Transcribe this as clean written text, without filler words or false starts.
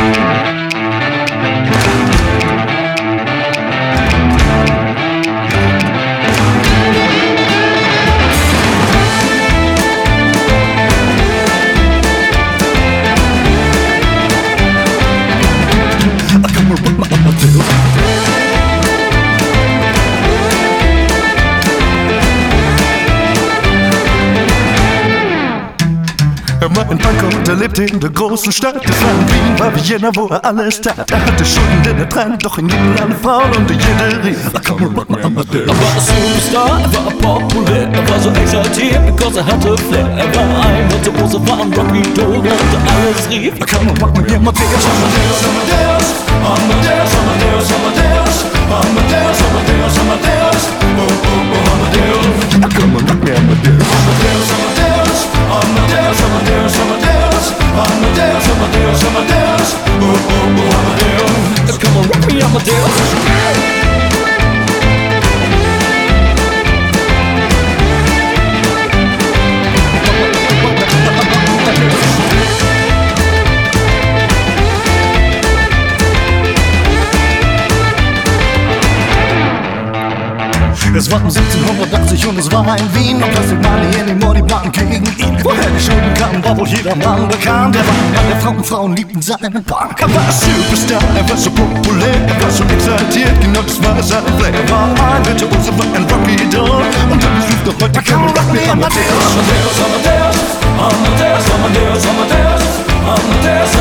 Mein Panko, der lebte in der großen Stadt. Das war in Wien, war Vienna, wo alles tat. Er hatte Schulden, denn er trank, doch ihn liebten alle Frauen und jeder rief, komm, rock me Amadeus. Er war ein Superstar, er war populär, er war so exaltiert, because er hatte Flair. Er war ein Virtuose, war ein Rocky-Dog und alles rief, komm, rock me Amadeus. Amadeus, Amadeus, Amadeus, Amadeus, Amadeus, Amadeus, Amadeus, Amadeus, oh, oh, oh, Amadeus. Komm, rock me Amadeus. Amadeus, Amadeus, Amadeus, Amadeus, Amadeus, Amadeus, Amadeus, Amadeus, oh, oh, oh, Amadeus. Come on, rock me, Amadeus. Es war 1780 und es war in Wien und plötzlich waren die Mord, die Platten gegen ihn. Woher die Schulden kamen, war wohl jeder Mann bekannt. Er war eine Frauen liebten seinen Punk. Er war ein Superstar, er war so populär, er war so exaltiert, genau das war sein Flair. Er war ein Virtuose, war ein Rocky-Doll und dann rief doch heute, komm, rock me Amadeus. Amadeus, Amadeus, Amadeus, Amadeus, Amadeus, Amadeus,